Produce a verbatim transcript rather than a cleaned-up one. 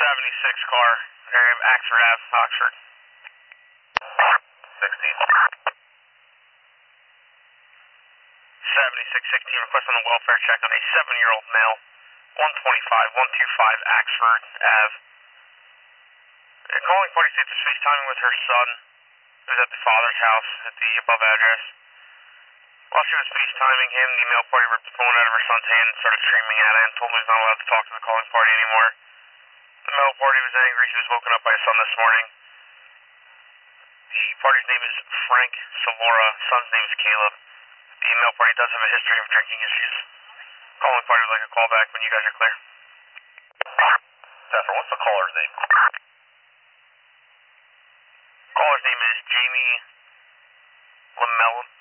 seventy-six car, area of Axford Ave, Oxford. sixteen. seventy-six sixteen, request on the welfare check on a seven-year-old male, one twenty-five, one twenty-five Axford Ave. A calling party states was FaceTiming with her son, who was at the father's house at the above address. While she was FaceTiming him, the male party ripped the phone out of her son's hand and started screaming at him, told him he was not allowed to talk to the calling party anymore. The male party was angry. He was woken up by his son this morning. The party's name is Frank Solora. Son's name is Caleb. The male party does have a history of drinking issues. Calling party would like a call back when you guys are clear. Zephyr, what's the caller's name? Caller's name is Jamie Lamel